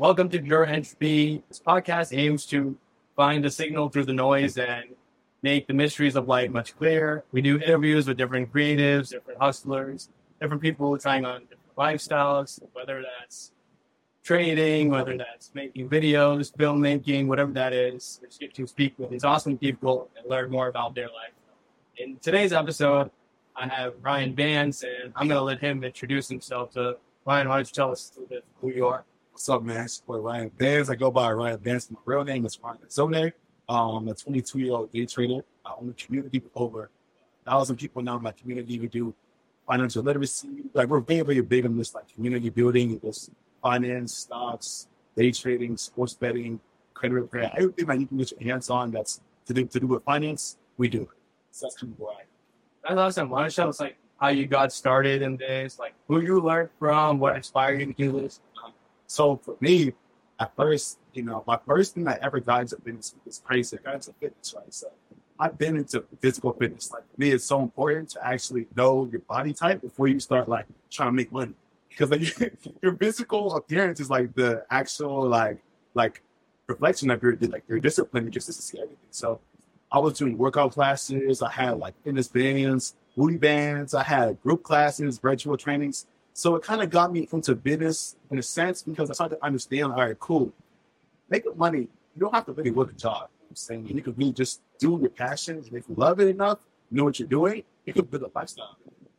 Welcome to Pure Entropy. This podcast aims to find the signal through the noise and make the mysteries of life much clearer. We do interviews with different creatives, different hustlers, different people trying on different lifestyles, whether that's trading, whether that's making videos, filmmaking, whatever that is. We just get to speak with these awesome people and learn more about their life. In today's episode, I have Ryan Vance, and I'm going to let him introduce himself. So, Ryan, why don't you tell us a little bit who you are? What's up, man? It's boy Ryan Vance. I go by Ryan Vance. My real name is Ryan Zone. I'm a 22-year-old day trader. I own a community with over 1,000 people now in my community. We do financial literacy. Like, we're very, very big on this, like, community building, this finance, stocks, day trading, sports betting, credit repair, everything that you can get your hands on that's to do with finance, we do it. So that's kind of why. That's awesome. Why don't you tell us, like, how you got started in this, like, who you learned from, what inspired you to do this? So for me, at first, my first thing I ever got into fitness was crazy. I got into fitness, right? So I've been into physical fitness. Like, for me, it's so important to actually know your body type before you start, like, trying to make money. Because, like, your physical appearance is, like, the actual, like reflection of your discipline, your consistency, everything. So I was doing workout classes. I had, like, fitness bands, booty bands. I had group classes, virtual trainings. So it kind of got me into business in a sense because I started to understand, all right, cool. Making money, you don't have to really work a job. You know what I'm saying? You can really just do your passions. And if you love it enough, you know what you're doing, you can build a lifestyle.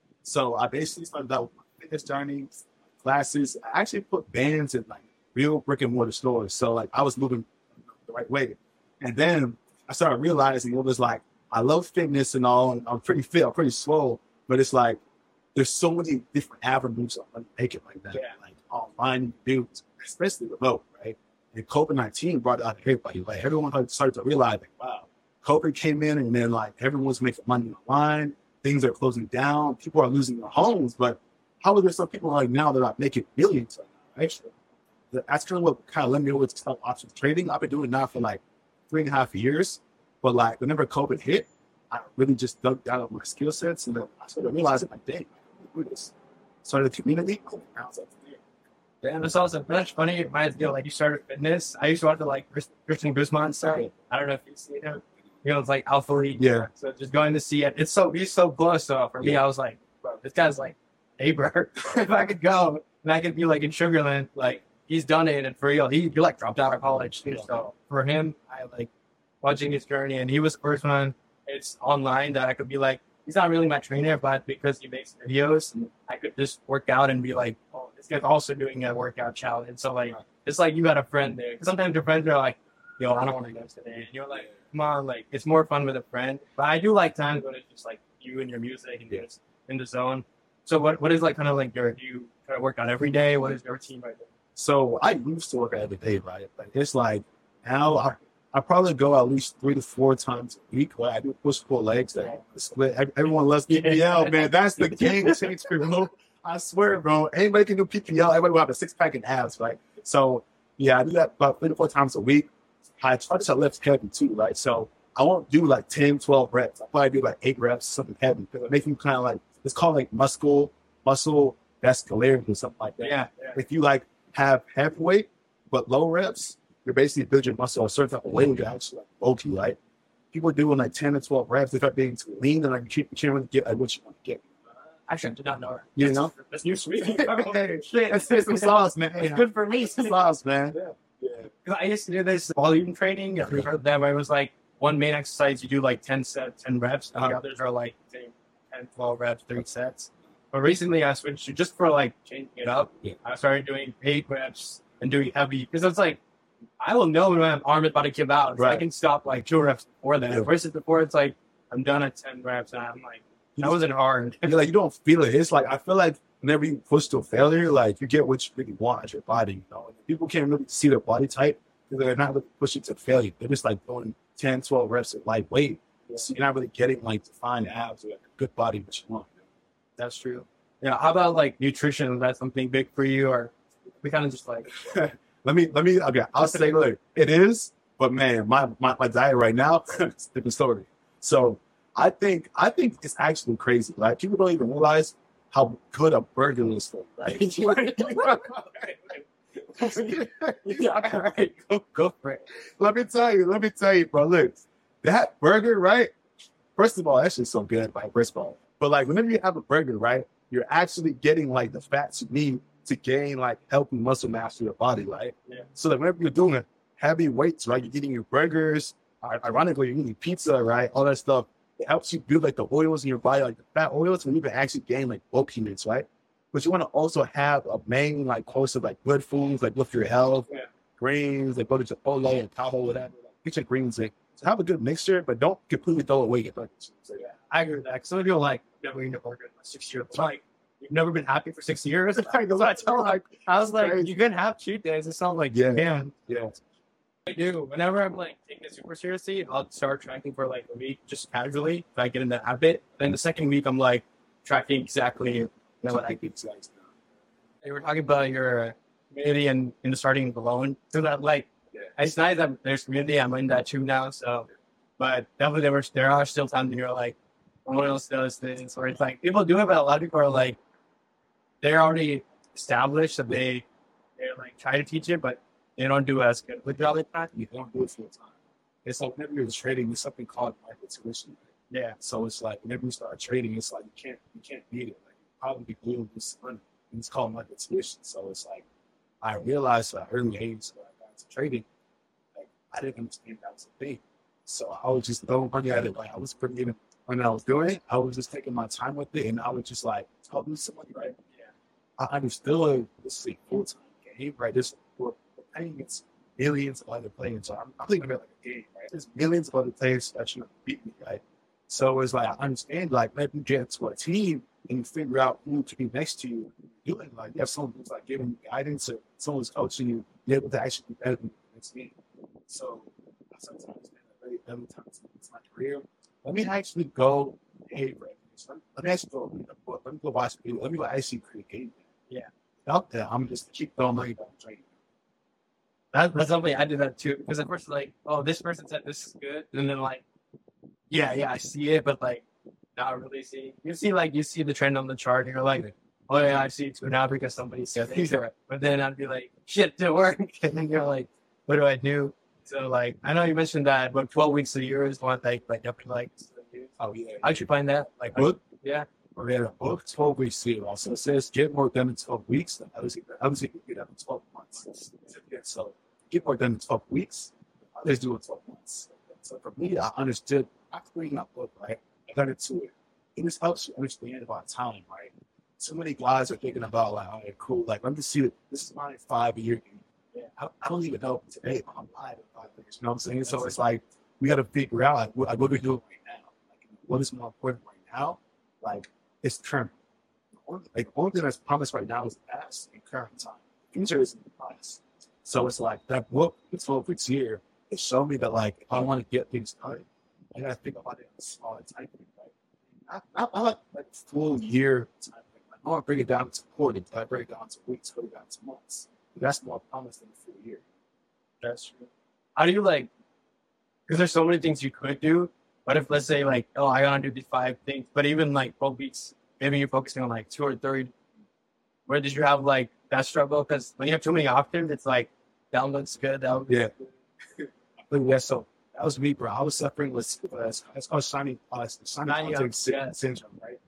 So I basically started out with my fitness journey, classes. I actually put bands in, like, real brick and mortar stores. So, like, I was moving the right way. And then I started realizing it was like, I love fitness and all, and I'm pretty fit, I'm pretty swole, but it's like, there's so many different avenues of make it like that. Yeah. Like online dudes, especially remote, right? And COVID-19 brought it out to everybody. Like, everyone started to realize, like, wow, COVID came in and then, like, everyone's making money online. Things are closing down. People are losing their homes. But how are there some people like now that are making millions right now? That's kind of what kind of led me over to stock options trading. I've been doing it now for like 3.5 years. But, like, whenever COVID hit, I really just dug down on my skill sets. And then I started realizing, like, dang, do this. Started a community. Yeah, that's awesome. That's funny. It reminds me of, like, you started fitness. I used to watch the, like, Christian Guzman stuff. I don't know if you've seen him. It's like Alpha League. Yeah. So just going to see it. He's so close. So for me, I was like, bro, this guy's like, hey, bro, if I could go and I could be like in Sugarland, like, he's done it and for real. He like dropped out of college too. So for him, I like watching his journey, and he was the first one. It's online that I could be like, he's not really my trainer, but because he makes videos, I could just work out and be like, oh, this guy's also doing a workout challenge. So, like, it's like you got a friend there. Because sometimes your friends are like, yo, I don't want to go today. And you're like, come on, like, it's more fun with a friend. But I do like times when it's just like you and your music and you're just in the zone. So what is like kind of like do you try to work out every day? What is your routine right there? So I used to work out every day, right? But it's like now I probably go at least 3 to 4 times a week. Where I do push-pull legs. That split. Everyone loves PPL, man. That's the game changer, bro. I swear, bro. Anybody can do PPL. Everybody will have a 6-pack and abs, right? So yeah, I do that about 3 to 4 times a week. I try to lift heavy too, right? So I won't do like 10, 12 reps. I probably do like 8 reps, something heavy, because it makes me kind of like, it's called like muscle vascularity or something like that. Yeah. If you like have heavy weight but low reps, you're basically building muscle a certain type of weight, actually like bulky, right? People doing like 10 to 12 reps, they start being too lean, and like you can't really get like what you want to get. Actually, I did not know her. You know? That's new sweet. Hey, shit, that's some sauce, man. It's good for me. Some sauce, man. Yeah. I used to do this volume training. I've heard that where it was like one main exercise, you do like 10 sets, 10 reps. And the others are like 10, 12 reps, 3 sets. But recently I switched to just for like changing it up. I started doing 8 reps and doing heavy because it's like, I will know when my arm is about to give out. So I can stop like 2 reps before that. Yeah. Versus before, it's like, I'm done at 10 reps and I'm like, that wasn't hard. You're like, you don't feel it. It's like, I feel like whenever you push to failure, like you get what you really want out your body, you know? People can't really see their body type because they're not really pushing to failure. They're just like doing 10, 12 reps at lightweight. So you're not really getting like defined abs or like a good body that you want. That's true. Yeah. How about like nutrition? Is that something big for you, or we kind of just like, Let me, okay, I'll say, look, it is, but man, my diet right now, it's a different story. So I think it's actually crazy. Like, people don't even realize how good a burger is for, right? Yeah, all right, go for it. Let me tell you, bro. Look, that burger, right? First of all, that shit's so good, like first of all. But like whenever you have a burger, right, you're actually getting like the fats you need to gain like healthy muscle mass to your body, right? Yeah. So like whenever you're doing heavy weights, right, you're eating your burgers, ironically, you're eating pizza, right? All that stuff. It helps you build like the oils in your body, like the fat oils, and you can actually gain like bulk units, right? But you want to also have a main like course of like good foods, like with your health, greens, like go to Chipotle and Tahoe, whatever. Get your greens in. So have a good mixture, but don't completely throw away your burgers. So, yeah. I agree with that. Some people like never eaten a burger in like 6 years. Like you've never been happy for 6 years. That's what I tell them. Like I was like, you can have cheat days. It sounds like Yeah. yeah. I do. Whenever I'm like taking it super seriously, I'll start tracking for like a week just casually. If I get in the habit, then the second week I'm like tracking exactly what I eat. You were talking about your community and in starting alone. So that like it's nice that there's community. I'm in that too now. So, but definitely there are still times when you're like, no one else does this, or it's like people do it, but a lot of people are like, they're already established that they're like try to teach it, but they don't do as good with it all the time. You don't do it full time. It's like whenever you're trading, there's something called market tuition. Yeah. So it's like whenever you start trading, it's like you can't beat it. Like you probably glued this money. And it's called market tuition. So it's like I realized at an early age when I got into trading, like I didn't understand that was a thing. So I was just throwing money at it. Like I was pretty even when I was doing it, I was just taking my time with it, and I was just like, "Oh, this is money, right?" Yeah. I understood this is a full-time game, right? This we're playing against millions of other players. So I'm thinking about like a game, right? There's millions of other players that should beat me, right? So it's like I understand, like let me get to a team and you figure out who to be next to you. Doing like you have someone who's like giving you guidance, or someone who's coaching you, be able to actually be better than the next game. So I sometimes been a very early times in my career. Let me actually go, hey, right? Let me actually go read a book. Let me go watch a video. Let me go actually create a game. Yeah. Out there, I'm just keep throwing money down the drain. That's something I did that too. Because at first, like, oh, this person said this is good, and then like, yeah, I see it, but like, not really see. You see the trend on the chart, and you're like, oh yeah, I see it too now because somebody said it. But then I'd be like, shit, didn't work, and then you're like, what do I do? So like, I know you mentioned that, but 12 weeks a year is one like up to like. Oh yeah. How'd you find that? Like, book? Yeah. Or we had a book 12 weeks too. Also, it says get more done in 12 weeks. I was thinking get up in 12 months. So get more done in 12 weeks. Others do it 12 months. So for me, I understood after reading that book, right? I got into it. It just helps you understand about time, right? So many guys are thinking about like, all right, cool. Like, let me see it. This is my 5-year game. Yeah. I don't even know today if I'm alive in 5 years. You know what I'm saying? So it's like we got to figure out like, what we're doing right now. Like, what is more important right now? Like, it's current. Like, the only thing that's promised right now is the past and current time. Future is in the past. So it's like that book, the 12 weeks here, it showed me that like if I want to get things done, I gotta think about it in a smaller time frame, right? I like full year time frame. Like, I want to bring it down to quarters, I break it down to weeks, break it down to months. That's more promising than a full year. That's true. How do you like? Because there's so many things you could do. But if let's say like, oh, I gotta do these 5 things, but even like 12 weeks, maybe you're focusing on like 2 or 3. Where did you have like that struggle? Because when you have too many options, it's like that looks good. That yeah. But yeah, so that was me, bro. I was suffering with it's called shiny object syndrome, right?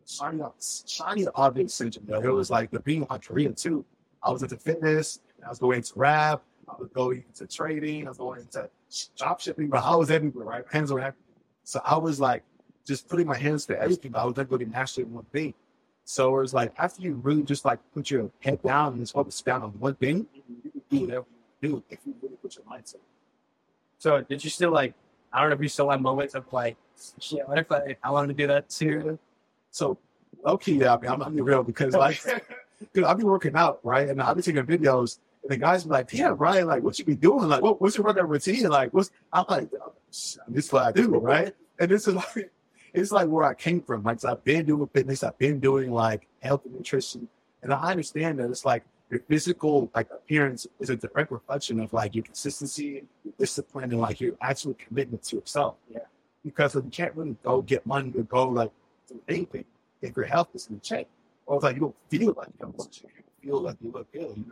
Shiny object syndrome. It was like the being on Korea too. I was into fitness. I was going into rap. I was going into trading. I was going into drop shipping, but I was everywhere, right? Hands on everything. So I was like just putting my hands to everything, but I was never going to master one thing. So it was like after you really just like put your head down and just focus down on one thing, you can do whatever you do if you really put your mind to it. So did you still like, I don't know if you still have moments of like, shit, what if I wanted to do that too? So low-key, yeah, I mean, I'm being real because like, because I'll be working out, right? And I'll be taking videos and the guys be like, damn, Brian, like, what you be doing? Like, what's your workout routine? Like, I'm like, this is what I do, right? And this is like, it's like where I came from. Like, so I've been doing fitness. I've been doing like health and nutrition. And I understand that it's like your physical like appearance is a direct reflection of like your consistency, your discipline, and like your actual commitment to yourself. Yeah. Because like, you can't really go get money or go like do anything if your health is in check. Or if like you don't feel like you have you feel like you look ill, you know?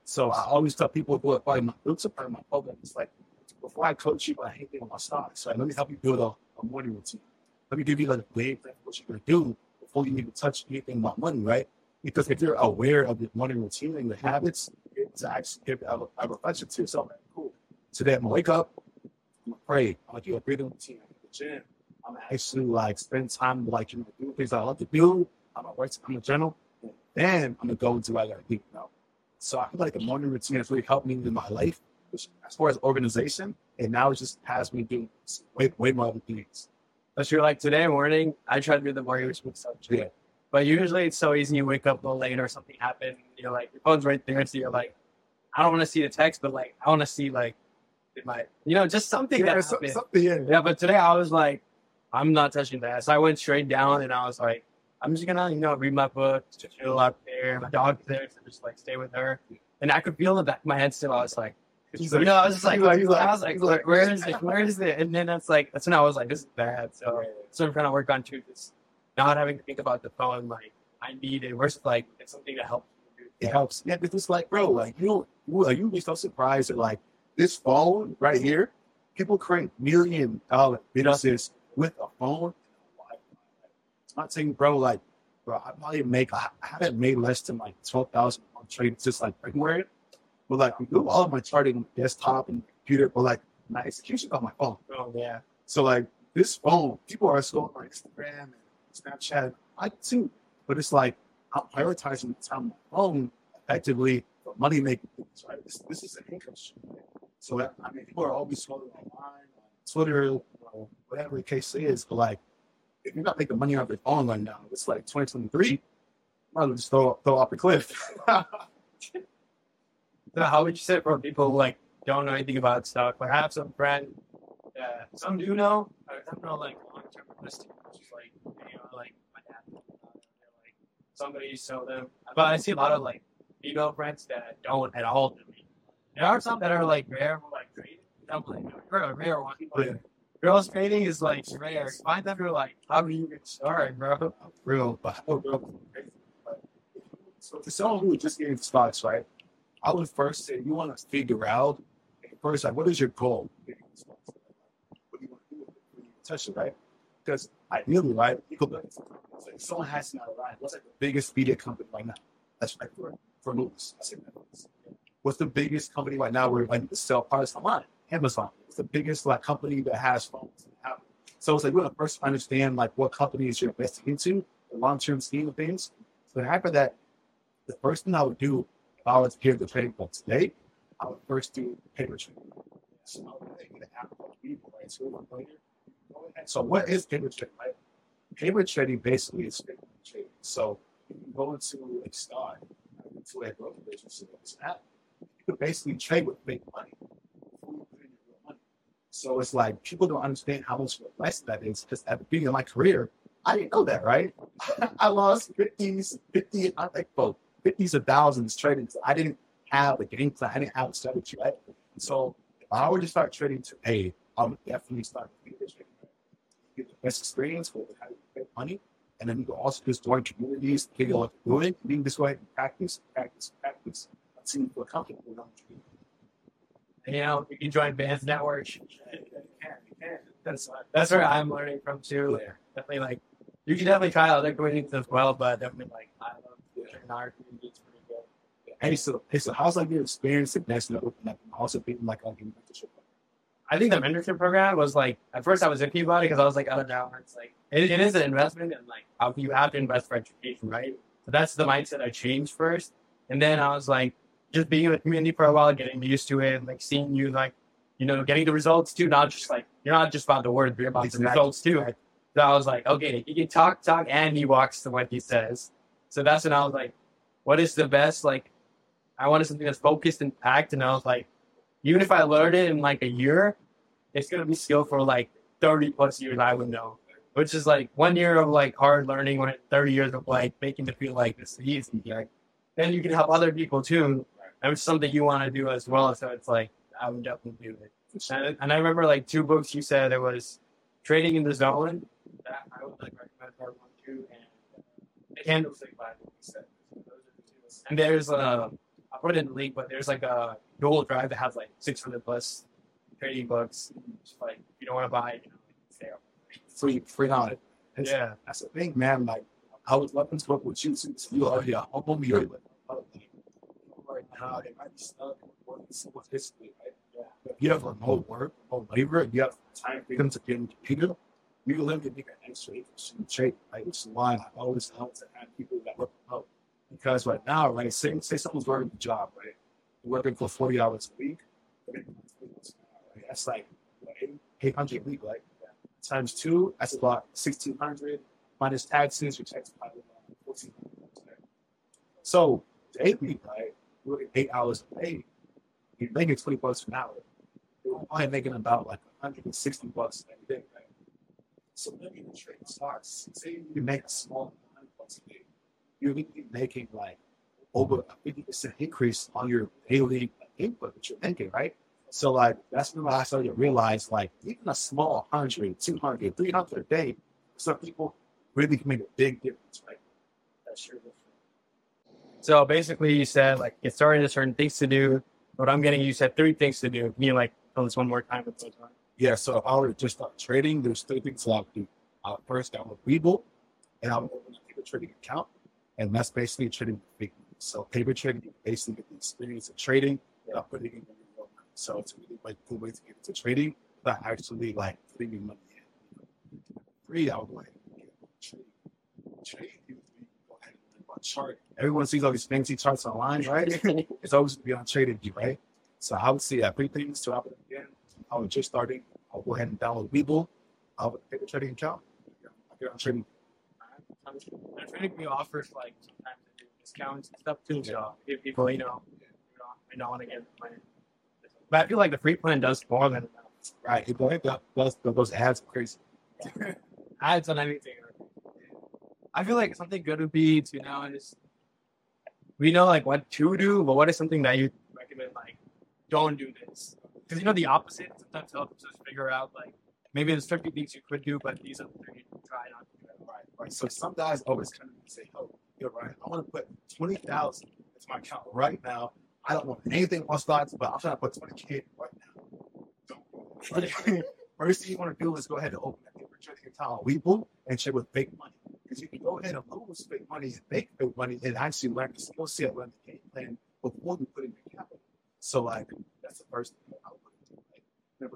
So I always tell people who are part of my groups, are part of my program, it's like, before I coach you on anything on my stocks, right, let me help you build a morning routine. Let me give you like a way plan for what you're going to do before you even touch anything about money, right? Because if you're aware of your morning routine and your habits, it's actually give a reflection to yourself. Like, cool. Today I'm going to wake up, I'm going to pray, I'm going to do a breathing routine, I'm going to the gym, I'm going to actually like spend time like, do things I love to do, I'm going to work, I'm going to journal, and then I'm going to go into what I got to do, So I feel like the morning routine has really helped me in my life as far as organization, and now it just has me doing way more other things. But you're like, today morning, I try to do the morning routine stuff. Yeah. But usually it's so easy. You wake up a little late or something happened. You're like, your phone's right there. So you're like, I don't want to see the text, but like, I want to see like, just something that happened. Something, Yeah, but today I was like, I'm not touching that. So I went straight down and I was like, I'm just going to, read my book, just chill out there. My dog's there, so just like stay with her. And I could feel in the back of my head still. I was like, I was just like, where is it? Where is it? And then that's when I was like, this is bad. So I'm trying to work on too, just not having to think about the phone. Like, I need it. Versus like, it's something to help. It helps. Yeah, it's like, bro, like, you'd be so surprised at like this phone right here. People create $1 million businesses with a phone. It's not saying, bro, I haven't made less than like 12,000 on trades just like everywhere. But like, we do all of my charting on desktop and computer, but like my execution on my phone. Oh yeah. So like this phone, people are scrolling on Instagram and Snapchat. I too, but it's like I'm prioritizing the time on my phone effectively for money making things. Right? This is an income stream. Right? So I mean, people are always scrolling online, on Twitter, whatever the case is. But like, if you're not making money off your phone right now, it's like 2023. I'll just throw off the cliff. So how would you say for people who like don't know anything about stock? Like I have some friends, some do know, some know like long-term investing, which is like like my dad, like somebody sell them. But I see a lot of like female friends that don't at all do it. There are some that are like rare, like trading. I'm like rare one. But girls trading is like rare. Find them who are like, how do you get started, bro? Real, but so for someone who is just getting stocks, right? I would first say you want to figure out first, like, what is your goal? What do you want to do when you touch it, right? Because ideally, right, you could like, someone has to know, right? What's like the biggest media company right now? That's like for movies. What's the biggest company right now where like to sell products online? Amazon. It's the biggest like company that has phones. So it's like we want to first understand like what companies you're investing into, the long-term scheme of things. So after that, the first thing I would do if I was here at the trading club today, I would first do paper trading. So I would take an app called Webull, right? So what is paper trading, right? Paper trading basically is paper trading. So if you go into a stock, into a broker business, this app, you can basically trade with fake money before you put in your real money. So it's like people don't understand how much less that is. Because at the beginning of my career, I didn't know that, right? I lost 50s of thousands trading. So I didn't have a game plan. I didn't have a strategy, right? So if I were to start trading today, I would definitely start with trading. Get the best experience with how you make money. And then you can also just join communities, figure out what you're doing. You can just go ahead and practice. Until you feel comfortable with you can join Bands Network. You can. That's where I'm learning from too. Yeah. Definitely like you can definitely try other communities as well, but definitely like I love our community. It's pretty good. Hey, so how's like your experience at Next Network and also being like on your mentorship? I think the mentorship program was like at first I was iffy about it because I was like, oh no, it's like it is an investment and like you have to invest for education, right? So that's the mindset I changed first, and then I was like, just being in the community for a while, getting used to it, like seeing you like, getting the results too, not just like you're not just about the words, you're about the results too. Right? So I was like, okay, he can talk, and he walks to what he says. So that's when I was like, what is the best? Like, I wanted something that's focused and packed, and I was like, even if I learned it in like a year, it's gonna be skill for like 30 plus years. I would know, which is like 1 year of like hard learning, or 30 years of like making it feel like this is easy. Like, then you can help other people too, and it's something you want to do as well. So it's like I would definitely do it. And I remember like 2 books you said. There was Trading in the Zone that I would like recommend part 1, 2, and the Candlestick Bible. You said. And there's a put it in the link, but there's like a Google Drive that has like 600 plus trading books. Just like if you don't want to buy, it's there. Free knowledge. Yeah. That's the thing, man. Like, I was loving to work with you since you are here. Humble me. Right now, it might be stuck working with history, right? Yeah. If you have remote work, remote labor, you have time freedom to get in the computer, you can literally make an extra trade, right? Which is why I always help to have people that work remote. Because right now, right, say someone's working a job, right? Working for 40 hours a week, right? That's like 800 a week, right? Times 2, that's about 1,600 minus taxes, which takes probably about 1,400. So daily, right, working 8 hours a day, you're making $20 an hour. You're only making about like $160 every day, right? So when the trade starts, say you make a small $100 a day, you're going to be making like over a 50% increase on your daily input that you're making, right? So like that's when I started to realize like even a small 100, 200, 300 a day, some people really can make a big difference, right? That's sure. So basically, you said like get started to certain things to do. What I'm getting, you said 3 things to do. Can you like tell us one more time with those? Yeah. So if I were to just start trading, there's 3 things I'll do. First, I will Webull, and I'll open a paper trading account, and that's basically trading big. So paper trading, you basically get the experience of trading without putting in your real money. So it's a really like cool way to get into trading without actually like putting your money in. 3, I would go ahead and get trading. Trading, you go ahead and learn about chart. Everyone sees all these fancy charts online, right? It's always to be on TradingView, right? So I would see 3 things to happen again. I was just starting. I'll go ahead and download Webull. I'll have a paper trading account. I'll get on trading. TradingView offers like sometimes they do discounts and stuff too. So if people, may not want to get the plan. But I feel like the free plan does more than enough. Right. Those ads are crazy. Ads on anything. I feel like something good would be to now is we know like what to do, but what is something that you recommend like don't do this? Because the opposite sometimes helps us figure out like maybe there's 50 things you could do, but these are the 30 you try not to do it. Right. So some guys always come and say, "Oh, you're right. I want to put 20,000 into my account right now. I don't want anything on stocks, but I'm trying to put 20K right now." First thing you want to do is go ahead and open a paper trading account on Webull and trade with fake money. Because you can go ahead and lose fake money and make fake money and actually learn the skill set, learn the game plan before you put in your capital. So like that's the first thing I would do. Right?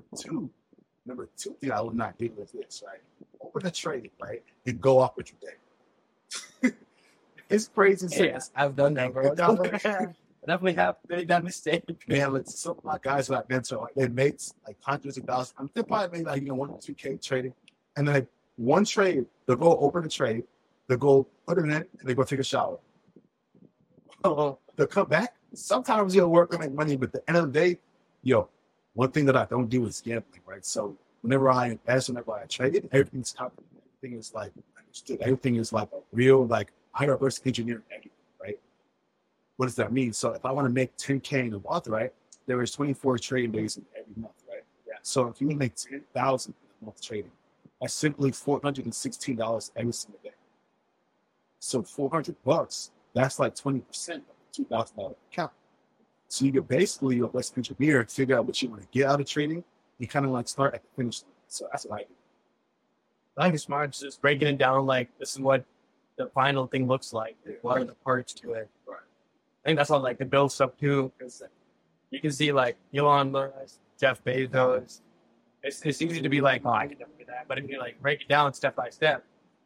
Number two thing I would not do is this, right? Open a trade, right? And go off with your day. It's crazy. Yes, I've done that, bro. I definitely have made that mistake. Man, some of my guys that I mentor, like, they make like hundreds of thousands. They probably made like 1 or 2K trading. And then like one trade, they'll go open a trade, they'll go put it in, and they go take a shower. They'll come back. Sometimes you'll work and make money, but at the end of the day, one thing that I don't do is gambling, right? So whenever I invest, whenever I trade, everything's covered. Everything is like understood. Everything is like a real, like I reverse engineer everything, right? What does that mean? So if I want to make 10K in a month, right? There is 24 trading days in every month, right? Yeah. So if you make 10,000 in a month trading, that's simply $416 every single day. So $400, that's like 20% of the $2,000 account. So you can basically, let's engineer, figure out what you want to get out of trading. You kind of like start at the finish line. So that's what I do. I think it's smart just breaking it down like this is what the final thing looks like. What are the parts to it? Right. I think that's all like the build stuff too, because you can see like Elon Musk, Jeff Bezos. It's easy to be like, oh, I can never do that. But if you like break it down step by step,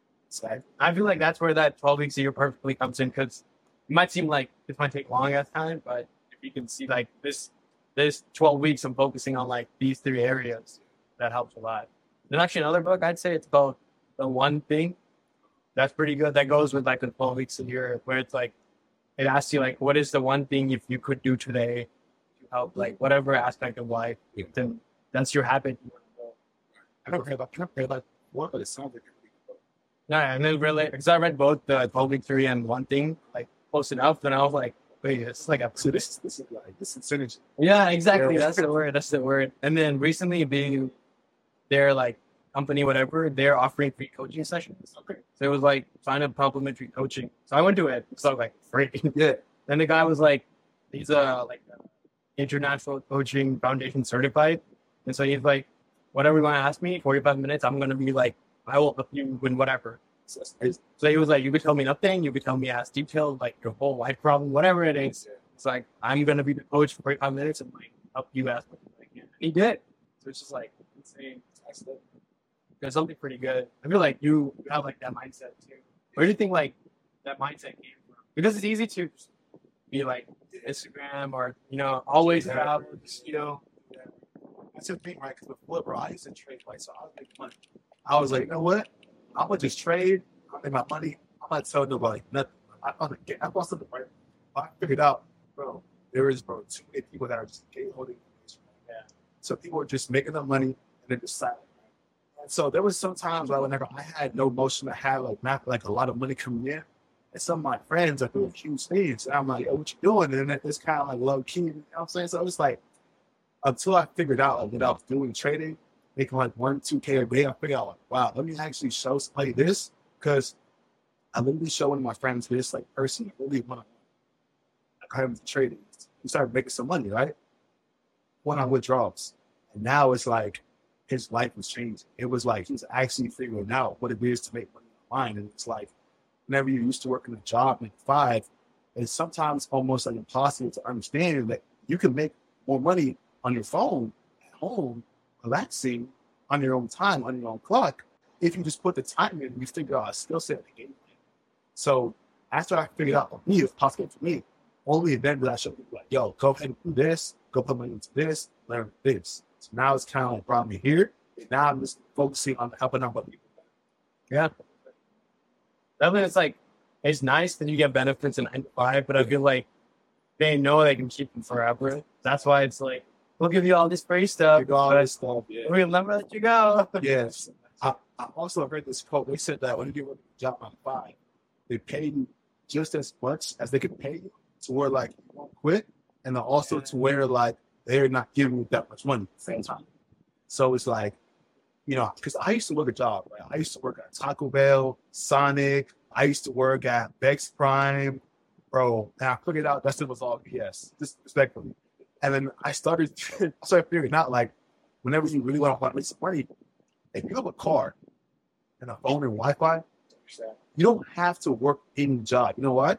I feel like that's where that 12 weeks a year perfectly comes in, because it might seem like this might take long as time, but if you can see like this 12 weeks I'm focusing on like these 3 areas, that helps a lot. There's actually another book I'd say, it's called The One Thing. That's pretty good. That goes with like the 12 weeks a year, where it's like it asks you like, what is the one thing if you could do today to help like whatever aspect of life, then that's your habit. I don't care about what, but it sounds like yeah, and then really, because I read both the 12 week 3 and One Thing like close enough, then I was like, wait, it's like so this is synergy. Yeah, exactly. That's the word. And then recently, their like company, whatever, they're offering free coaching sessions. Okay. So it was like sign up complimentary coaching. So I went to it. So I was like, free. Yeah. Then the guy was like, He's like international coaching foundation certified, and so he's like, whatever you want to ask me, 45 minutes, I'm gonna be like, I will help you with whatever. So he was like, you could tell me nothing, you could tell me as detailed like your whole life problem, whatever it is. It's like I'm gonna be the coach for 45 minutes and like help you ask what you like. He did. So it's just like insane. There's something pretty good. I feel like you have like that mindset too. Where do you think like that mindset came from? Because it's easy to be like Instagram or always have That's the thing, right? Because before, bro, I used to trade twice, so I was making money. I was like, you know what? I'm gonna just trade. I make my money. I'm not telling nobody nothing. I bought something right. I figured out, bro. There is, bro, too many people that are just holding. Yeah. So people are just making their money and then deciding. And so there was some times like whenever I had no motion to have like not like a lot of money coming in, and some of my friends are doing huge things, and I'm like, "Yo, what you doing?" And it's kind of like low key. You know what I'm saying? So it's like until I figured out like what I was doing trading, making like 1-2K a day, I figured out like, wow, let me actually show somebody this because I literally showing my friends this like person really want to come into trading. We started making some money, right? One on withdrawals, and now it's like his life was changing. It was like he's actually figuring out what it is to make money online, and it's like whenever you're used to working a job 9 to 5, it's sometimes almost like impossible to understand that you can make more money on your phone at home, relaxing on your own time, on your own clock, if you just put the time in and you figure out a skill set in the game plan. So after I figured out for me, it's possible for me, only then did I show people like, yo, go ahead and do this, go put money into this, learn this. So now it's kind of like brought me here. And now I'm just focusing on helping out other people. Yeah. Definitely, it's nice that you get benefits in 9 to 5, but I feel like they know they can keep them forever. That's why it's like, we'll give you all this free stuff. Yeah. We'll never let you go. Yes. I also heard this quote. They said that when you work a job 9 to 5, they pay you just as much as they could pay you to where like you won't quit, and then also to where like they're not giving you that much money at the same time. So it's like, because I used to work a job, right? I used to work at Taco Bell, Sonic. I used to work at Bex Prime, bro. And I figured out that shit was all BS, just respectfully. And then I started figuring out like, whenever you really want to make some money, if you have a car and a phone and Wi-Fi, you don't have to work any job. You know what?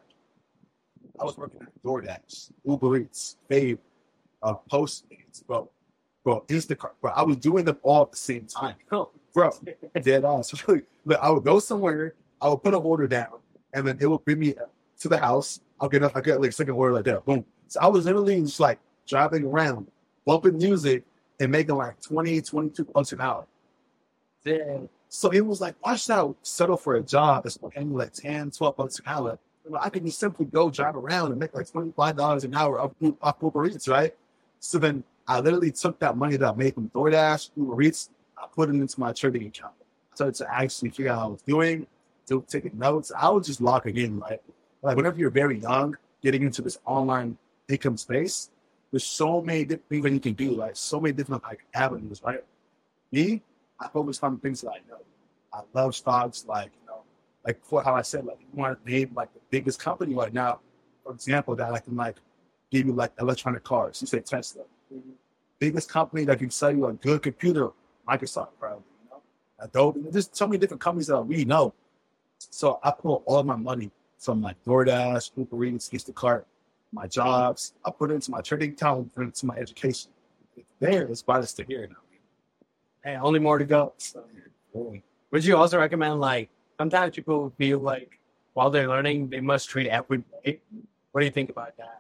I was working at DoorDash, Uber Eats, Fave, Postmates, bro, Instacart, bro. I was doing them all at the same time. Bro, dead on. So look, I would go somewhere, I would put an order down, and then it would bring me to the house. I get like a second order like that. Boom. So I was literally just like driving around, bumping music, and making like 22 bucks an hour. Then, so it was like, why should I settle for a job that's paying like 10, 12 bucks an hour? I can just simply go drive around and make like $25 an hour off Uber Eats, right? So then I literally took that money that I made from DoorDash, Uber Eats, I put it into my trading account. So to actually figure out what I was doing, to taking notes, I was just locking in, right? Like whenever you're very young, getting into this online income space, there's so many different things that you can do, like so many different like avenues, right? Me, I focus on things that I know. I love stocks, like for how I said, like you want to name like the biggest company right now, for example, that I can like give you like electronic cars. You say Tesla, biggest company that can sell you a good computer, Microsoft, probably. Adobe. There's so many different companies that we know. So I put all my money from like DoorDash, Uber Eats, Instacart, my jobs. I put it into my trading account, put it into my education. There, it's by us to here now. Hey, only more to go. So, would you also recommend like sometimes people feel like while they're learning they must trade every day? What do you think about that?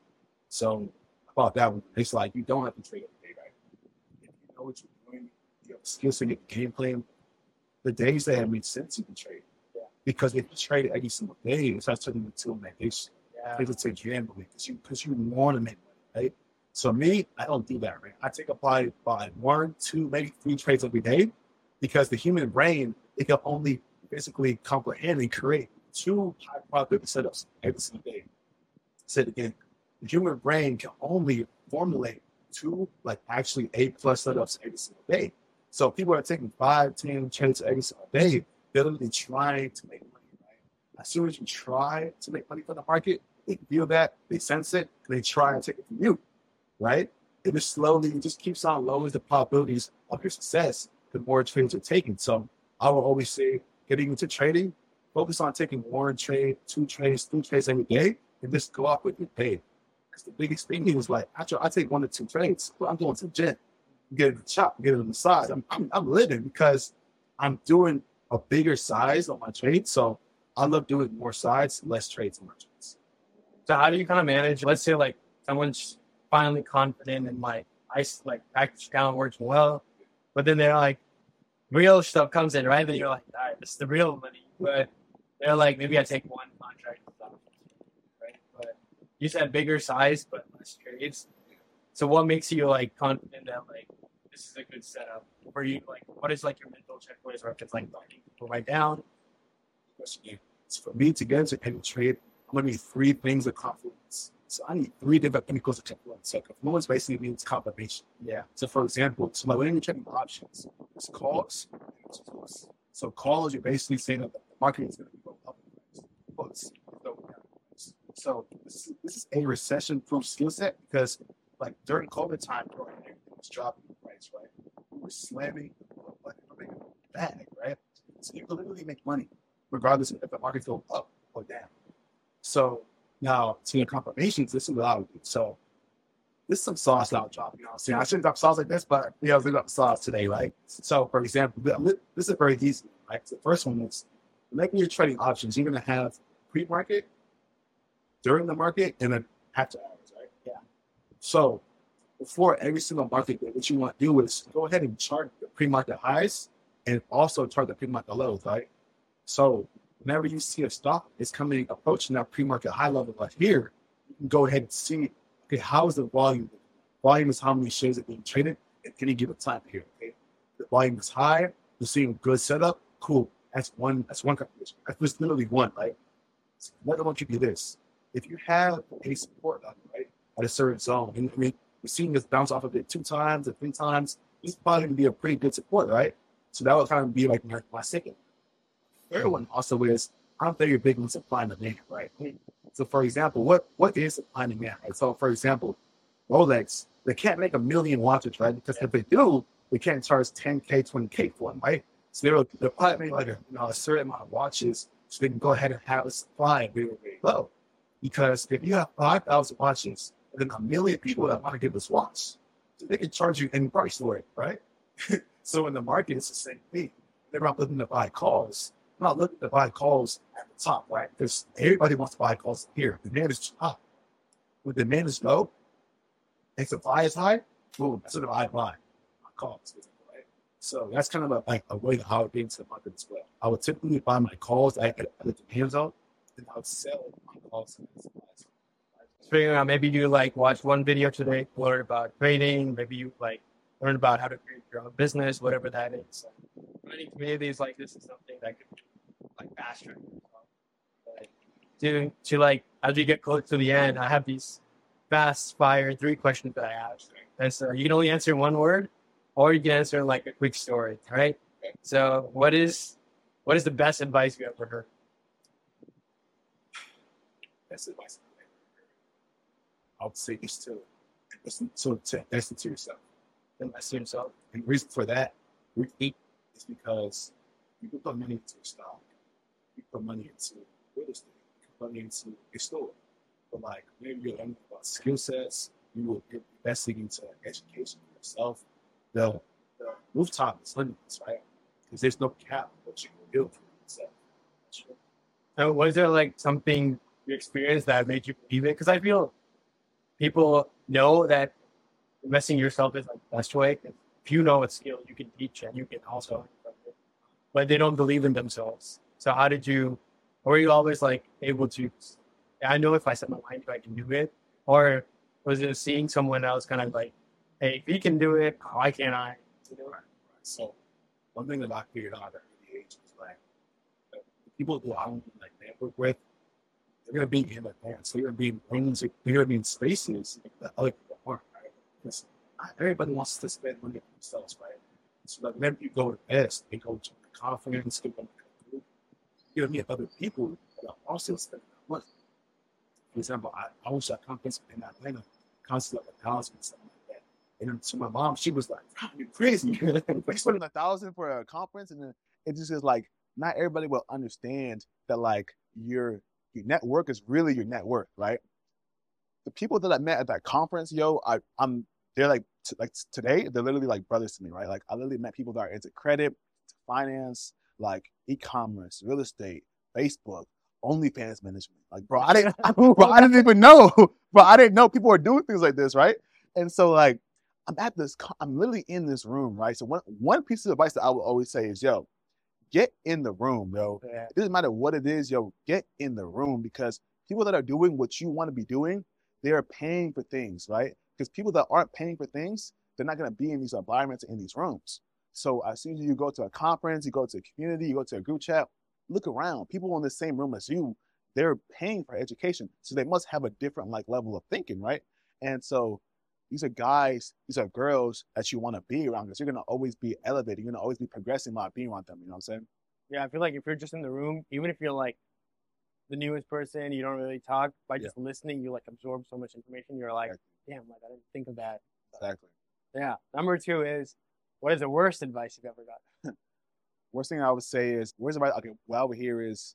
So about that one, it's like you don't have to trade every day, right? If you know what you're doing, you have skill set, you have game plan. The days that have made sense, you can trade. Yeah. Because if you trade every single day, it's not turning into an addiction. Yeah. It's take gambling because you want to make money, right? So me, I don't do that, right? I take by 1, 2, maybe 3 trades every day because the human brain, it can only physically comprehend and create 2 high profit setups every single day. Say it again. The human brain can only formulate 2 like actually A+ setups every single day. So people are taking 5, 10 trades every single day. They're literally trying to make money, right? As soon as you try to make money from the market, They feel that, they sense it, they try and take it from you, right? It just slowly, it just keeps on lowering the probabilities of your success the more trades you're taking. So I will always say, getting into trading, focus on taking 1 trade, 2 trades, 3 trades every day, and just go out with your pay. Because the biggest thing is like, after I take 1 to 2 trades, well, I'm going to the gym, get a chop, get a massage. I'm living because I'm doing a bigger size on my trades. So I love doing more sides, less trades, more trades. So how do you kind of manage? Let's say like someone's finally confident and like practice account works well, but then they're like real stuff comes in, right? Then you're like, all right, this is the real money. But they're like, maybe I take 1 contract, right? But you said bigger size, but less trades. So what makes you like confident that like this is a good setup for you? Like, what is like your mental checklist, or if it's like talking people right down? So for me to get into any trade, I'm gonna need 3 things of confidence. So I need 3 different chemicals of confidence. So confluence basically means combination. Yeah. So for example, so like when you're checking options, it's calls. So calls, you're basically saying that the market is going to go up. So this is a recession-proof skill set because like during COVID time, everything was dropping in price, right? We were slamming the bag, right? So you can literally make money regardless if the market goes up or down. So now to your confirmations, this is what I would do. So this is some sauce I'll drop. You know what I'm saying? I shouldn't drop sauce like this, but yeah, I'll drop sauce today, right? So for example, this is very easy, right? So the first one is making your trading options. You're gonna have pre-market, during the market, and then after hours, right? Yeah. So before every single market day, what you want to do is go ahead and chart the pre-market highs and also chart the pre-market lows, right? So whenever you see a stock is coming approaching that pre-market high level right here, you can go ahead and see, okay, how is the volume? Volume is how many shares are being traded at any given time here. Okay, the volume is high. You're seeing good setup. Cool. That's one calculation. That's just literally one, right? So what I want you to do this. If you have a support level, right, at a certain zone, and I mean, we're seeing this bounce off of it 2 times or 3 times, this is probably going to be a pretty good support, right? So that would kind of be like my second. Third one also is, I'm very big on supply and demand, right? So for example, what is supply and demand, right? So for example, Rolex, they can't make 1 million watches, right? Because if they do, we can't charge 10K, 20K for them, right? So they're probably make like a certain amount of watches so they can go ahead and have a supply very, very low. Because if you have 5,000 watches, and then 1 million people that want to get this watch, so they can charge you any price for it, right? So in the market, it's the same thing. They're not looking to buy calls. I'm not looking to buy calls at the top, right? Because everybody wants to buy calls here. The demand is high. When the demand is low, and supply is high, boom, that's what I buy calls. Right? So that's kind of like a way how it gets into the market as well. I would typically buy my calls at the demand zone, and I would sell my calls to the supply zone. Figuring out, maybe you like watch one video today, learn about trading, maybe you like learn about how to create your own business, whatever that is. Running communities like this is something that could be like fast track. To like as we get close to the end, I have these fast fire 3 questions that I ask. And so you can only answer in 1 word, or you can answer in like a quick story, right? So what is the best advice you ever heard? Best advice I would say is to invest into yourself. Invest in yourself. And the reason for that is because you can put money into a stock, you put money into real estate, you can put money into a store. But like maybe you're learning about skill sets, you're investing into education for yourself. The rooftop is limitless, right? Because there's no cap what you can build for yourself. So was there like something you experienced that made you believe it? Because I feel people know that investing in yourself is like the best way. If you know a skill, you can teach and you can also, but they don't believe in themselves. So how did you, or were you always like able to, I know if I set my mind to, I can do it? Or was it seeing someone else kind of like, hey, if he can do it, why can't I? So one thing that I figured out at an early age was like, the people who I like network with, they're gonna be in advance. They're gonna be in rooms. They're gonna be in spaces that other people aren't. Right? Because not everybody wants to spend money on themselves, right? So like whenever you go to best, they go to a conference, they go to a group, you're gonna meet other people that are also spending money. example, I was at a conference in Atlanta, constantly like 1,000 and something like that. And to my mom, she was like, "You're crazy." Like spending 1,000 for a conference, and then it just is like not everybody will understand that like your network is really your net worth, right? The people that I met at that conference, yo, they're like today, they're literally like brothers to me, right? Like I literally met people that are into credit, finance, like e-commerce, real estate, Facebook, OnlyFans management. Like, bro, I didn't even know, bro. I didn't know people were doing things like this, right? And so like I'm literally in this room, right? So one piece of advice that I would always say is, yo, get in the room, yo. Yeah. It doesn't matter what it is, yo, get in the room, because people that are doing what you want to be doing, they're paying for things, right? Because people that aren't paying for things, they're not going to be in these environments, in these rooms. So as soon as you go to a conference, you go to a community, you go to a group chat, look around. People in the same room as you, they're paying for education. So they must have a different like level of thinking, right? And so these are guys, these are girls that you want to be around, because you're going to always be elevating. You're going to always be progressing by being around them. You know what I'm saying? Yeah, I feel like if you're just in the room, even if you're like the newest person, you don't really talk, by just listening, you like absorb so much information. You're like, damn, like I didn't think of that. Exactly. Yeah. Number 2 is, what is the worst advice you've ever got? Worst thing I would say is, where's the right? Okay, well, over here is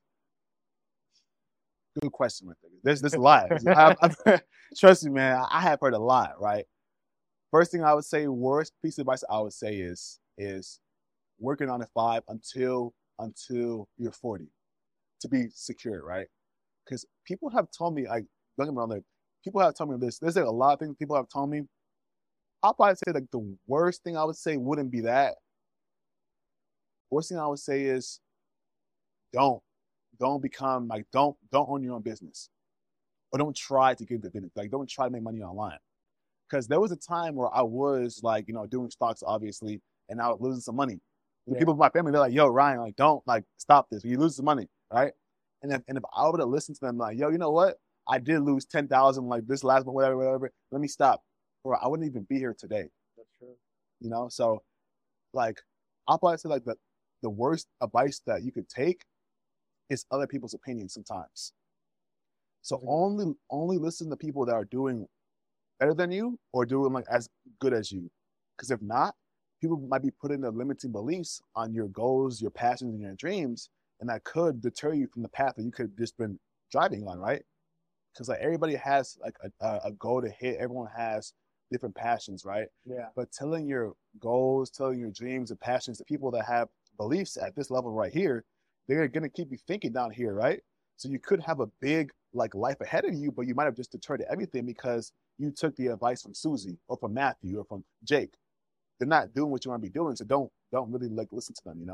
good question. There's a lot. Trust me, man. I have heard a lot. Right. First thing I would say, worst piece of advice I would say is working on a 5 until you're 40 to be secure, right? Because people have told me, like, don't get me wrong, like, people have told me this. There's like a lot of things people have told me. I'll probably say like the worst thing I would say wouldn't be that. Worst thing I would say is don't become like, don't own your own business, or don't try to get the business. Like, don't try to make money online. Because there was a time where I was like, doing stocks, obviously, and I was losing some money. The people in my family, they're like, yo, Ryan, like, don't like stop this. You lose some money, right? And if I would have listened to them, like, yo, you know what? I did lose 10,000 like this last month, whatever. Let me stop. Or I wouldn't even be here today. That's true. So like, I'll probably say like the worst advice that you could take is other people's opinions sometimes. So only listen to people that are doing better than you or doing like as good as you. Because if not, people might be putting their limiting beliefs on your goals, your passions, and your dreams, and that could deter you from the path that you could have just been driving on, right? Because like everybody has like a goal to hit. Everyone has different passions, right? Yeah. But telling your goals, telling your dreams and passions to people that have beliefs at this level right here, they're gonna keep you thinking down here, right? So you could have a big like life ahead of you, but you might have just deterred everything because you took the advice from Susie or from Matthew or from Jake. They're not doing what you want to be doing, so don't really like listen to them,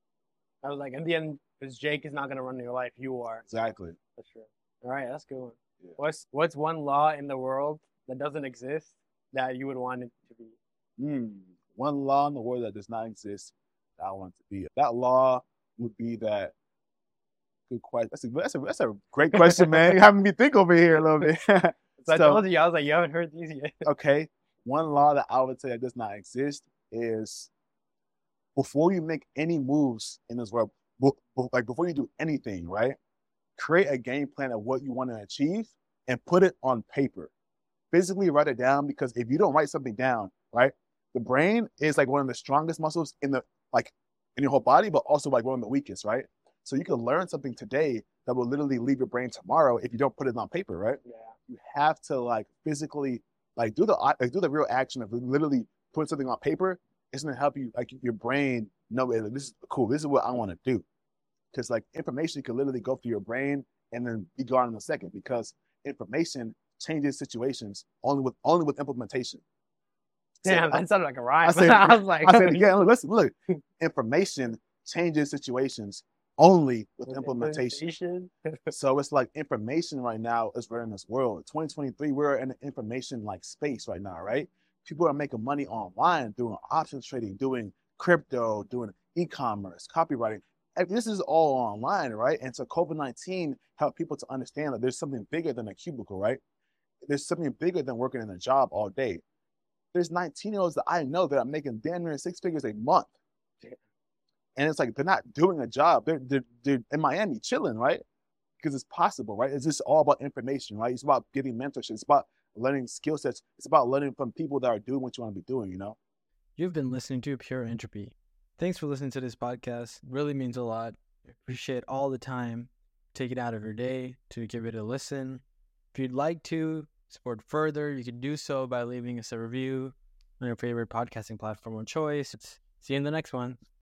I was like, in the end, because Jake is not gonna run your life, you are. Exactly. That's true. All right, that's a good one. Yeah. What's one law in the world that doesn't exist that you would want it to be? One law in the world that does not exist that I want it to be. That law would be that. Good question. That's a great question, man. You're having me think over here a little bit. So I told you, I was like, you haven't heard these yet. Okay. One law that I would say that does not exist is before you make any moves in this world, like before you do anything, right? Create a game plan of what you want to achieve and put it on paper. Physically write it down, because if you don't write something down, right, the brain is like one of the strongest muscles in your whole body, but also like one of the weakest, right? So you can learn something today that will literally leave your brain tomorrow if you don't put it on paper, right? Yeah. You have to like physically like do the real action of literally put something on paper. It's gonna help you like your brain know this is cool. This is what I want to do. Because like information can literally go through your brain and then be gone in a second, because information changes situations only with implementation. Damn, that sounded like a rhyme. I said it again. Listen, look. Information changes situations only with implementation. So it's like information right now is running this world. 2023, we're in an information like space right now, right? People are making money online, doing options trading, doing crypto, doing e-commerce, copywriting. This is all online, right? And so COVID-19 helped people to understand that there's something bigger than a cubicle, right? There's something bigger than working in a job all day. There's 19-year-olds that I know that are making damn near 6 figures a month. And it's like they're not doing a job. They're in Miami chilling, right? because it's possible, right? It's just all about information, right? It's about getting mentorship. It's about learning skill sets. It's about learning from people that are doing what you want to be doing, you know? You've been listening to Pure Entropy. Thanks for listening to this podcast. It really means a lot. I appreciate all the time. Take it out of your day to give it a listen. If you'd like to support further, you can do so by leaving us a review on your favorite podcasting platform of choice. See you in the next one.